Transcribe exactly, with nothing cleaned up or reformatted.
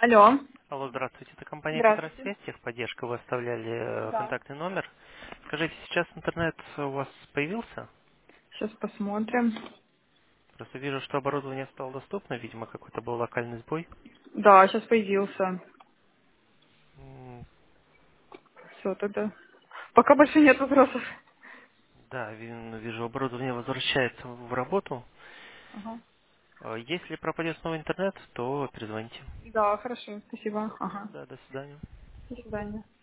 Алло. Алло, здравствуйте. Это компания Здравствуйте. Петросвязь, техподдержка. Вы оставляли э, Да. контактный номер. Скажите, сейчас интернет у вас появился? Сейчас посмотрим. Просто вижу, что оборудование стало доступно. Видимо, какой-то был локальный сбой. Да, сейчас появился. М, Все тогда. Пока больше нет вопросов. Да, ви- вижу, оборудование возвращается в работу. Ага. Э, Если пропадет снова интернет, то перезвоните. Да, хорошо. Спасибо. Ага. Да, до свидания. До свидания.